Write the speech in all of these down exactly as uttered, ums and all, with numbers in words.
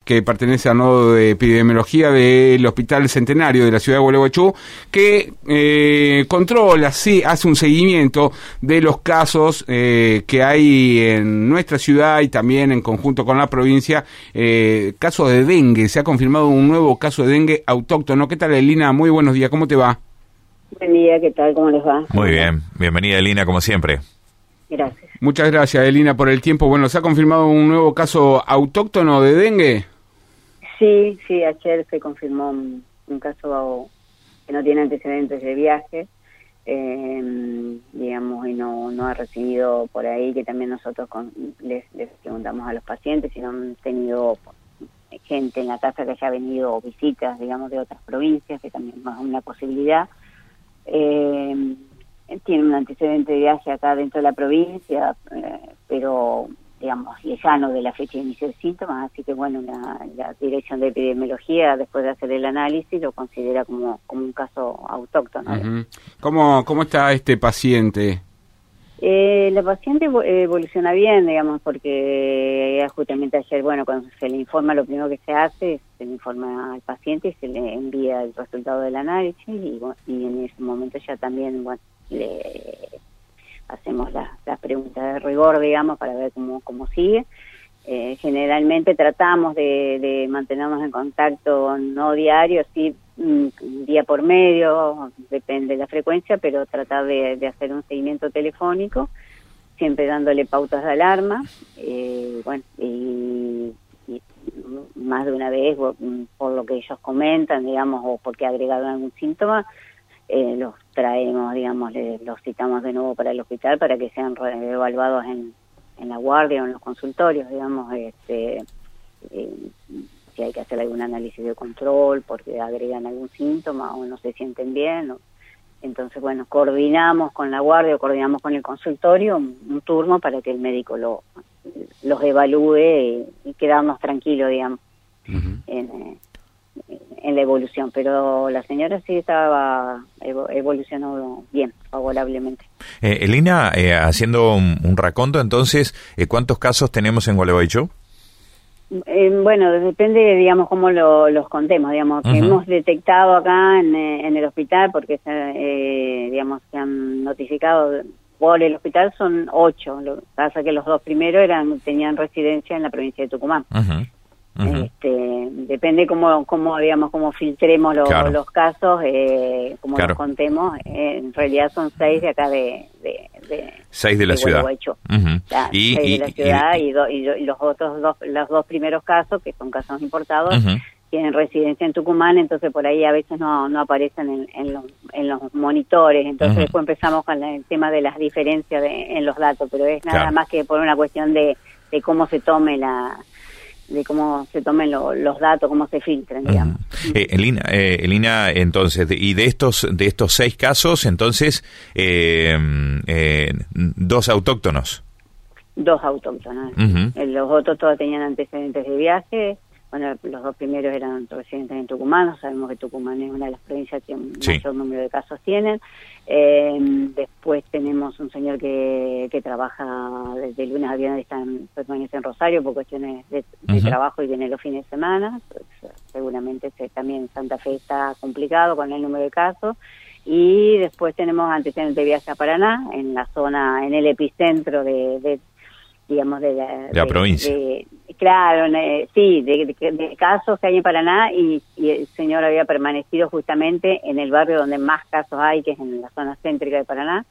que pertenece al nodo de epidemiología del Hospital Centenario de la ciudad de Gualeguaychú, que eh, controla, sí, hace un seguimiento de los casos eh, que hay en nuestra ciudad y también en conjunto con la provincia, eh, casos de dengue. Se ha confirmado un nuevo caso de dengue autóctono. ¿Qué tal, Elina? Muy buenos días, ¿cómo te va? Buen día, ¿qué tal? ¿Cómo les va? Muy bien, bienvenida, Elina, como siempre. Gracias. Muchas gracias, Elina, por el tiempo. Bueno, ¿se ha confirmado un nuevo caso autóctono de dengue? Sí, sí, ayer se confirmó un, un caso que no tiene antecedentes de viaje, eh, digamos, y no, no ha recibido por ahí, que también nosotros con, les, les preguntamos a los pacientes si no han tenido gente en la casa que haya venido o visitas, digamos, de otras provincias, que también es una posibilidad. Eh, tiene un antecedente de viaje acá dentro de la provincia, eh, pero digamos lejano de la fecha de inicio de síntomas, así que bueno, la, la Dirección de Epidemiología, después de hacer el análisis, lo considera como, como un caso autóctono. Uh-huh. ¿Cómo, cómo está este paciente? Eh, la paciente evoluciona bien, digamos, porque justamente ayer, bueno, cuando se le informa, lo primero que se hace es se le informa al paciente y se le envía el resultado del análisis y, y en ese momento ya también, bueno, le hacemos las la preguntas de rigor, digamos, para ver cómo, cómo sigue. Eh, generalmente tratamos de, de mantenernos en contacto, no diario, sí, día por medio, depende de la frecuencia, pero tratar de, de hacer un seguimiento telefónico, siempre dándole pautas de alarma, eh, bueno, y, y más de una vez, por lo que ellos comentan, digamos, o porque agregaron algún síntoma, eh, los traemos, digamos, les, los citamos de nuevo para el hospital para que sean evaluados en, en la guardia o en los consultorios, digamos, este, eh, si hay que hacer algún análisis de control porque agregan algún síntoma o no se sienten bien. O, entonces, bueno, coordinamos con la guardia o coordinamos con el consultorio un, un turno para que el médico lo, los evalúe y, y quedarnos tranquilos, digamos, uh-huh. en, eh, en la evolución. Pero la señora sí estaba evolucionó bien, favorablemente. Eh, Elina, eh, haciendo un, un raconto, entonces, eh, ¿cuántos casos tenemos en Gualeguaychú? Eh, bueno, depende, digamos, cómo lo, los contemos, digamos, uh-huh. que hemos detectado acá en, en el hospital, porque, se, eh, digamos, se han notificado por el hospital, son ocho. Lo que pasa que los dos primeros eran tenían residencia en la provincia de Tucumán. Uh-huh. Uh-huh. Este, depende cómo, cómo, digamos, cómo filtremos lo, claro. los casos, eh, como claro. los contemos, eh, en realidad son seis de acá de... de, de seis de la de ciudad. Uh-huh. Claro, y, seis y, de la ciudad y, y, do, y, do, y los otros dos, los dos primeros casos, que son casos importados, uh-huh. tienen residencia en Tucumán, entonces por ahí a veces no, no aparecen en, en, los, en los monitores, entonces uh-huh. después empezamos con el tema de las diferencias de, en los datos, pero es nada claro. más que por una cuestión de, de cómo se tome la... de cómo se tomen lo, los datos, cómo se filtran, digamos. Uh-huh. Eh, Elina, eh, Elina, entonces, de, y de estos de estos seis casos, entonces, eh, eh, dos autóctonos. Dos autóctonos. Uh-huh. Los otros todos tenían antecedentes de viaje. Bueno, los dos primeros eran residentes en Tucumán. Sabemos que Tucumán es una de las provincias que sí. mayor número de casos tienen. Eh, después tenemos un señor que, que trabaja desde lunes a viernes, está en, permanece en Rosario por cuestiones de, de uh-huh. trabajo y viene los fines de semana. Pues, seguramente se, también Santa Fe está complicado con el número de casos. Y después tenemos antecedentes de viaje a Paraná, en la zona, en el epicentro de... de digamos, de la, de la de, provincia. De, claro, eh, sí, de, de, de casos que hay en Paraná y, y el señor había permanecido justamente en el barrio donde más casos hay, que es en la zona céntrica de Paraná.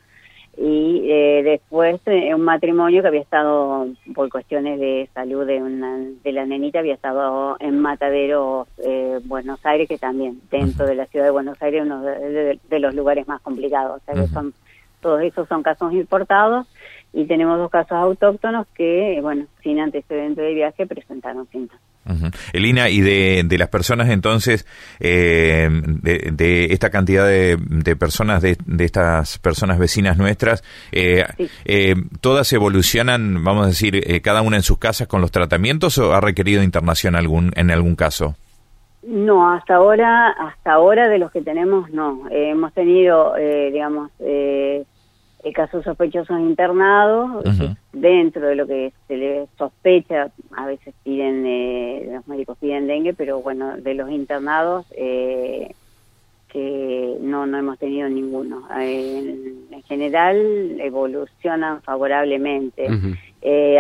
Y eh, después eh, un matrimonio que había estado, por cuestiones de salud de una de la nenita, había estado en Mataderos, eh, Buenos Aires, que también dentro uh-huh. de la ciudad de Buenos Aires, uno de, de, de los lugares más complicados. O sea, uh-huh. que son todos esos son casos importados. Y tenemos dos casos autóctonos que, bueno, sin antecedente de viaje presentaron síntomas. Uh-huh. Elina, y de, de las personas entonces, eh, de, de esta cantidad de, de personas, de, de estas personas vecinas nuestras, eh, sí. eh, ¿todas evolucionan, vamos a decir, eh, cada una en sus casas con los tratamientos o ha requerido internación algún en algún caso? No, hasta ahora, hasta ahora de los que tenemos, no. Eh, hemos tenido, eh, digamos... Eh, eh, casos sospechosos internados, uh-huh. dentro de lo que se le sospecha, a veces piden, eh, los médicos piden dengue, pero bueno, de los internados, eh, que no no hemos tenido ninguno. En, en general evolucionan favorablemente. Uh-huh. eh,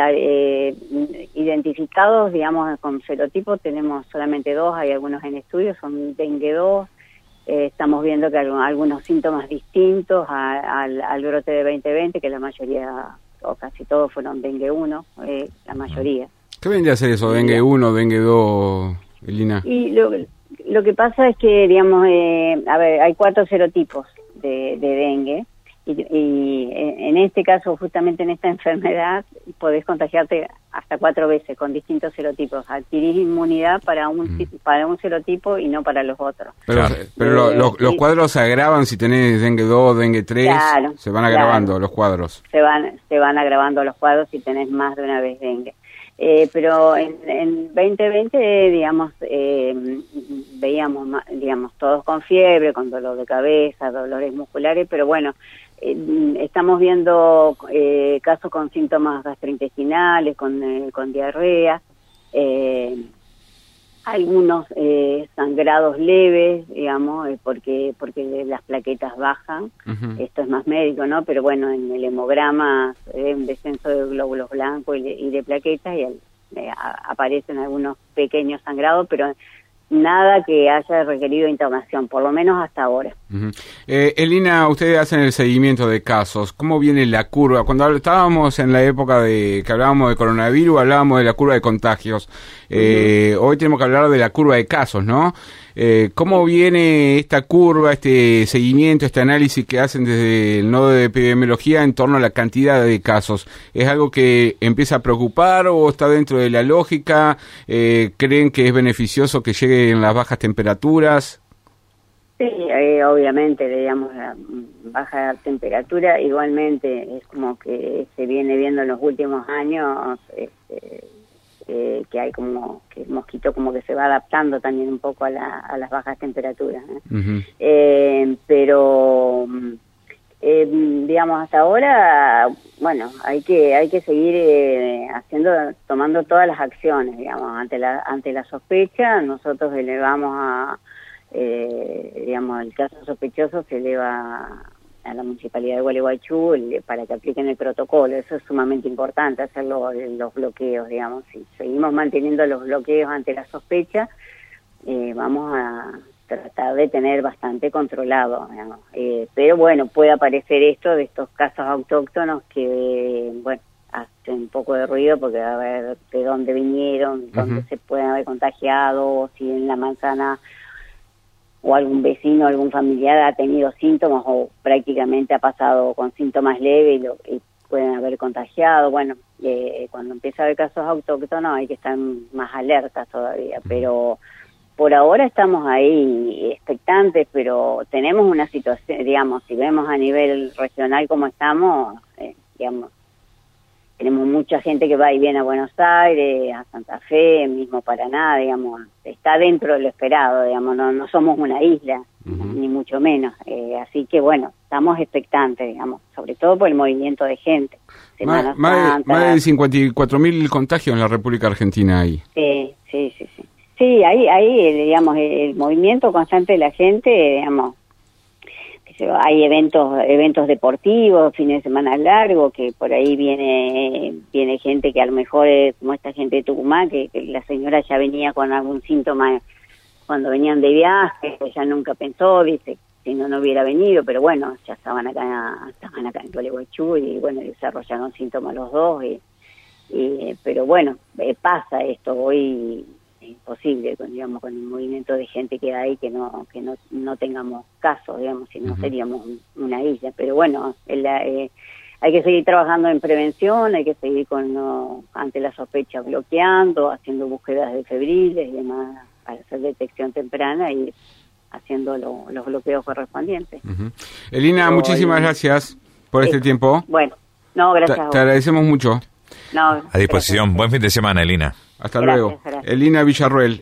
eh, identificados, digamos, con serotipo tenemos solamente dos, hay algunos en estudio, son dengue dos. Eh, estamos viendo que hay algunos síntomas distintos a, al, al brote de veinte veinte, que la mayoría o casi todos fueron dengue uno, eh, la mayoría. ¿Qué vendría a ser eso, dengue uno, dengue dos, Elina? Y lo Lo que pasa es que, digamos, eh, a ver, hay cuatro serotipos de, de dengue y, y en este caso, justamente en esta enfermedad, podés contagiarte hasta cuatro veces con distintos serotipos. Adquirís inmunidad para un mm. para un serotipo y no para los otros. Pero, pero eh, lo, lo, los cuadros se agravan si tenés dengue dos, dengue tres, claro, se van agravando claro. los cuadros. Se van, se van agravando los cuadros si tenés más de una vez dengue. Eh, pero en, en veinte veinte, digamos, eh, veíamos, digamos, todos con fiebre, con dolor de cabeza, dolores musculares, pero bueno, eh, estamos viendo eh, casos con síntomas gastrointestinales, con, eh, con diarrea, eh, algunos eh, sangrados leves, digamos, eh, porque porque las plaquetas bajan. Uh-huh. Esto es más médico, ¿no? Pero bueno, en el hemograma se ve un descenso de glóbulos blancos y de, y de plaquetas y el, eh, a, aparecen algunos pequeños sangrados, pero nada que haya requerido internación, por lo menos hasta ahora. Uh-huh. eh, Elina, ustedes hacen el seguimiento de casos. ¿Cómo viene la curva? Cuando estábamos en la época de que hablábamos de coronavirus, hablábamos de la curva de contagios. Eh, uh-huh. Hoy tenemos que hablar de la curva de casos, ¿no? Eh, ¿Cómo viene esta curva, este seguimiento, este análisis que hacen desde el nodo de epidemiología en torno a la cantidad de casos? ¿Es algo que empieza a preocupar o está dentro de la lógica? Eh, ¿Creen que es beneficioso que lleguen las bajas temperaturas? Sí, eh, obviamente, digamos, la baja temperatura igualmente es como que se viene viendo en los últimos años, este, eh, que hay como que el mosquito como que se va adaptando también un poco a, la, a las bajas temperaturas, ¿eh? Uh-huh. Eh, pero eh, digamos hasta ahora, bueno, hay que hay que seguir eh, haciendo, tomando todas las acciones, digamos, ante la ante la sospecha nosotros elevamos a Eh, digamos, el caso sospechoso se eleva a la Municipalidad de Gualeguaychú para que apliquen el protocolo. Eso es sumamente importante, hacer los, los bloqueos, digamos. Si seguimos manteniendo los bloqueos ante la sospecha, eh, vamos a tratar de tener bastante controlado, digamos. Eh, pero bueno, puede aparecer esto de estos casos autóctonos que, bueno, hace un poco de ruido porque a ver de dónde vinieron, dónde uh-huh. se pueden haber contagiado, si en la manzana o algún vecino, algún familiar ha tenido síntomas o prácticamente ha pasado con síntomas leves y, lo, y pueden haber contagiado. Bueno, eh, cuando empieza a haber casos autóctonos hay que estar más alertas todavía, pero por ahora estamos ahí expectantes, pero tenemos una situación, digamos, si vemos a nivel regional como estamos, eh, digamos, tenemos mucha gente que va y viene a Buenos Aires, a Santa Fe, mismo Paraná, digamos, está dentro de lo esperado, digamos, no, no somos una isla, uh-huh. ni mucho menos. Eh, así que, bueno, estamos expectantes, digamos, sobre todo por el movimiento de gente. Más, más, de, más de cincuenta y cuatro mil contagios en la República Argentina ahí. Sí, sí, sí, sí. Sí, ahí, ahí digamos, el, el movimiento constante de la gente, digamos, hay eventos eventos deportivos, fines de semana largos, que por ahí viene viene gente que a lo mejor es como esta gente de Tucumán, que, que la señora ya venía con algún síntoma cuando venían de viaje, ella nunca pensó, dice, si no, no hubiera venido, pero bueno, ya estaban acá estaban acá en Gualeguaychú y bueno, desarrollaron síntomas los dos, y, y pero bueno, eh, pasa esto hoy. Imposible, con, digamos, con el movimiento de gente que hay, que no que no, no tengamos caso, digamos, si no uh-huh. seríamos una isla. Pero bueno, el, eh, hay que seguir trabajando en prevención, hay que seguir con no, ante la sospecha bloqueando, haciendo búsquedas de febriles y demás para hacer detección temprana y haciendo lo, los bloqueos correspondientes. Uh-huh. Elina, Pero, muchísimas el, gracias por este eh, tiempo. Bueno, no, gracias te, a vos. Te agradecemos mucho. No, a disposición. Gracias. Buen fin de semana, Elina. Hasta gracias, luego. Gracias. Elina Villarruel.